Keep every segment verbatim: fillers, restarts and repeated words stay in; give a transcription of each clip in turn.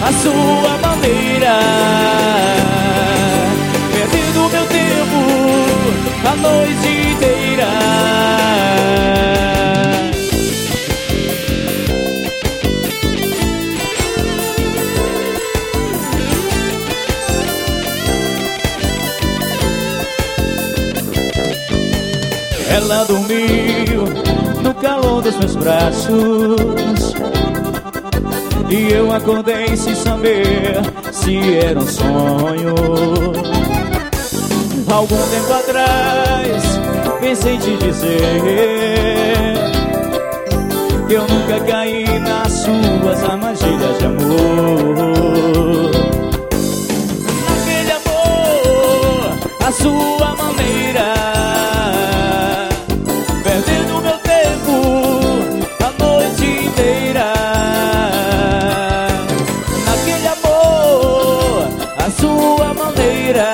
a sua maneira. Perdendo meu tempo a noite inteira. Ela dormiu no calor dos meus braços e eu acordei sem saber se era um sonho. Algum tempo atrás pensei te dizer que eu nunca caí nas suas armadilhas de amor. Naquele amor, a sua maneira. Perdendo meu tempo a noite inteira. Naquele amor, a sua maneira.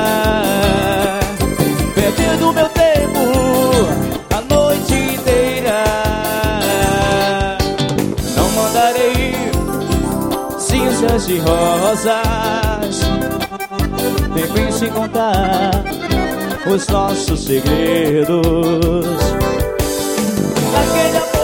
Perdendo meu tempo a noite inteira. Não mandarei cinzas de rosas, nem pense em contar os nossos segredos. Naquele